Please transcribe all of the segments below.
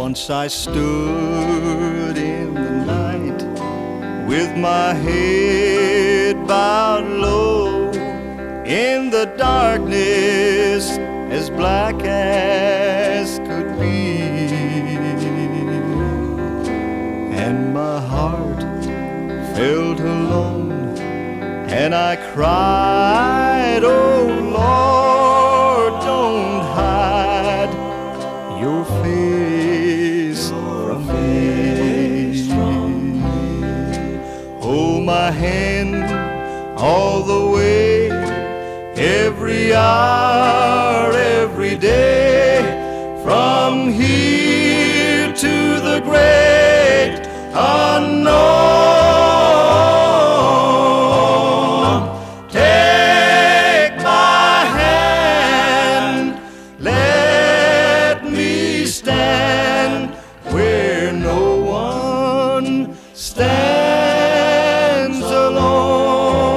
Once I stood in the night with my head bowed low in the darkness as black as could be, and my heart felt alone, and I cried, "Oh Lord, don't hide your face from me. Hold my hand all the way, every hour, every day, from here to the great unknown. Take my hand, let me stand where no one stands alone."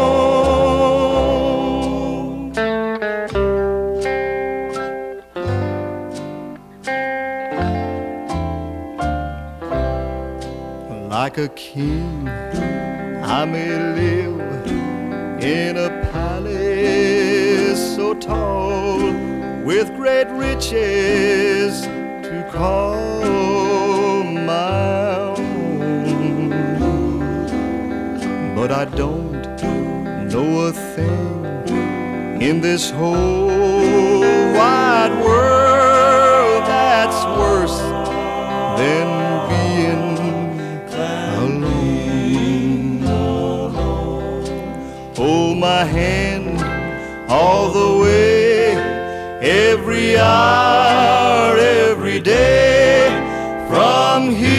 Like a king, I may live in a palace so tall, with great riches to call my own. But I don't know a thing in this whole wide world that's worse than being alone. Hold my hand all the way, every hour, every day, from here